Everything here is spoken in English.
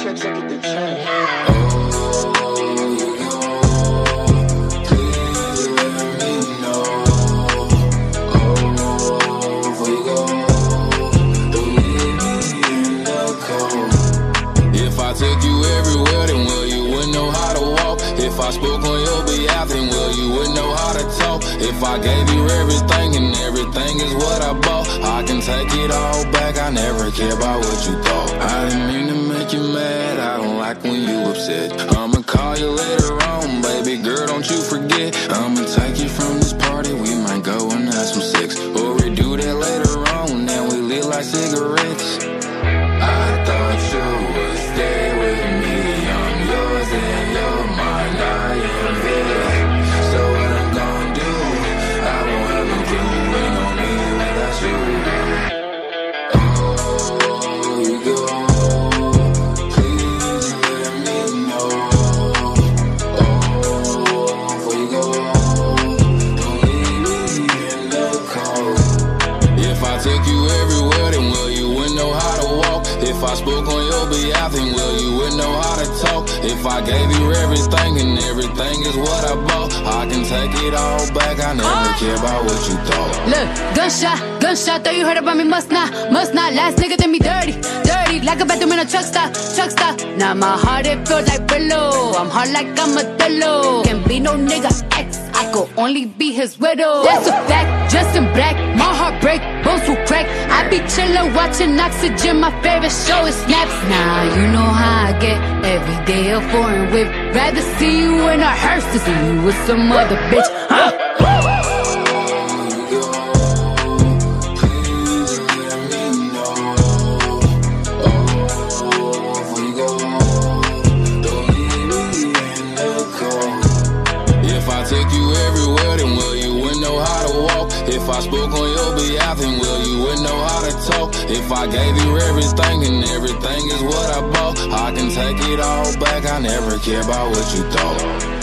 tricks, I get the check. If I took you everywhere, then well, you wouldn't know how to walk. If I spoke on your behalf, then well, you wouldn't know how to talk. If I gave you everything and everything is what I bought, I can take it all back, I never care about what you thought. I didn't mean to make you mad, I don't like when you upset. I'ma call you later on, baby girl, don't you forget. I'ma take you from this party, we might go and have some sex. Or we do that later on, then we lit like cigarettes. I thought you would stay with me, I'm yours and you're mine, I am there. So what I'm gonna do, I won't ever do it on me without you. Oh, you go, please let me know. Oh, before you go, don't leave me in the cold. If I took you everywhere, then well, you wouldn't know how to walk. If I spoke on your behalf, then well, you wouldn't know how to talk. If I gave you everything and everything is what I bought, I can take it all back, I never care about what you thought. Look, gunshot, thought you heard about me, must not. Last nigga did me dirty, like a bathroom in a truck stop. Now my heart, it feels like pillow. I'm hard like I'm a dillo. Can't be no nigga ex, I could only be his widow. That's a fact, just in black, my heart break, bones will crack. I be chillin', watching Oxygen, my favorite show is Snaps. Now you know how I get, every day a foreign whip. Rather see you in a hearse than see you with some other bitch, huh? Took you everywhere, then well, you wouldn't know how to walk. If I spoke on your behalf, then well, you wouldn't know how to talk. If I gave you everything and everything is what I bought, I can take it all back, I never care about what you thought.